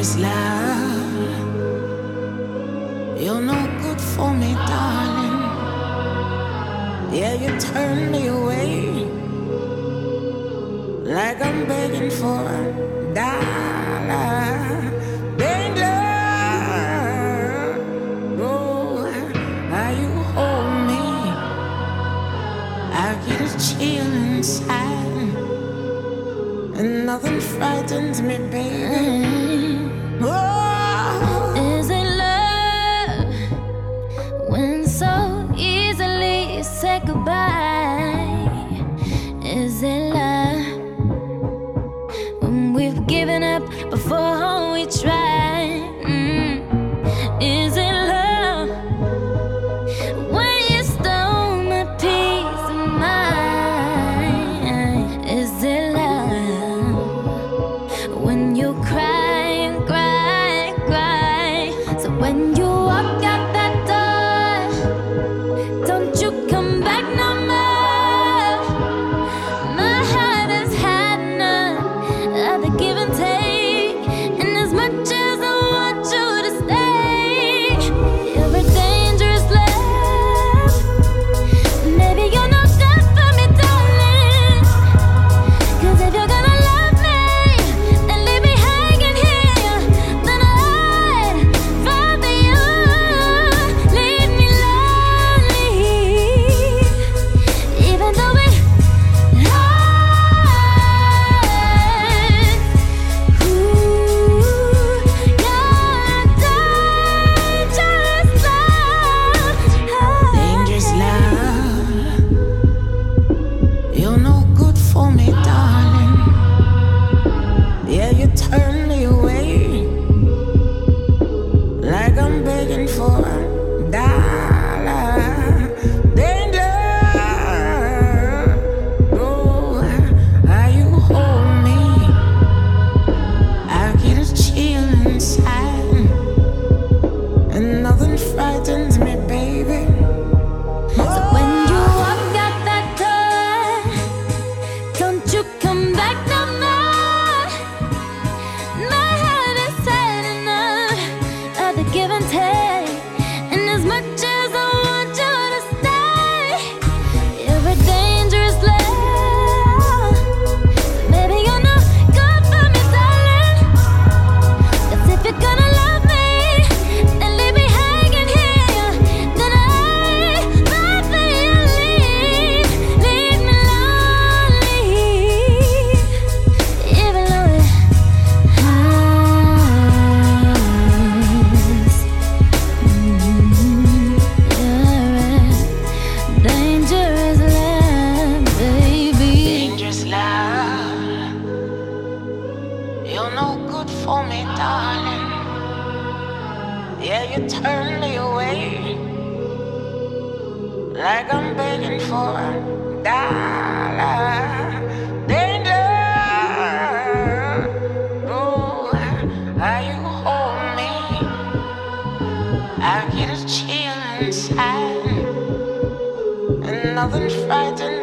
Dangerous love, you're no good for me, darling. Yeah, you turn me away like I'm begging for a dollar. Danger, oh, how you hold me, I get a chill inside, and nothing frightens me, baby. Oh. Is it love when so easily you say goodbye? Is it love when we've given up before we try? Is it love when you stole my peace of mind? Is it love when you cry and cry and cry? So when you walk out that door, don't you come back no more. My heart has had enough of the give and take, and as much as I want you to stay, you're a dangerous love. Maybe you're not good for me, darling. 'Cause if you're gonna love me and leave me hanging here, then I'd rather you leave me lonely. Even though it hurts, Dangerous love, you're no good for me, darling. Yeah, you turn me away like I'm begging for a dollar. Danger, oh, how you hold me, I get a chill inside, and nothing frightens me, baby. So when you walk out that door, don't you come back no more. My heart has had enough of the give and take, and as much as I want you to stay, you're a dangerous love. Maybe you're not good for me, darling. 'Cause if you're gonna love me and leave me hanging here, then I'd rather you leave me lonely. Even though it hurts, you're a dangerous love, baby. Dangerous love, you're no good for me, darling. Yeah, you turn me away like I'm begging for a dollar. Danger, oh, how you hold me, I get a chill inside, and nothing frightens